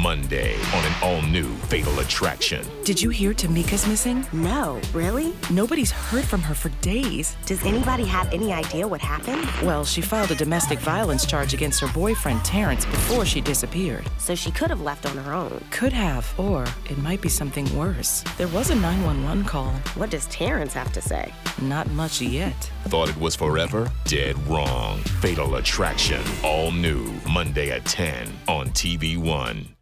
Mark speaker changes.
Speaker 1: Monday on an all-new Fatal Attraction.
Speaker 2: Did you hear Tamika's missing?
Speaker 3: No, really?
Speaker 2: Nobody's heard from her for days.
Speaker 3: Does anybody have any idea what happened?
Speaker 2: Well, she filed a domestic violence charge against her boyfriend, Terrence, before she disappeared.
Speaker 3: So she could have left on her own.
Speaker 2: Could have, or it might be something worse. There was a 911 call.
Speaker 3: What does Terrence have to say?
Speaker 2: Not much yet.
Speaker 1: Thought it was forever? Dead wrong. Fatal Attraction. All new Monday at 10 on TV One.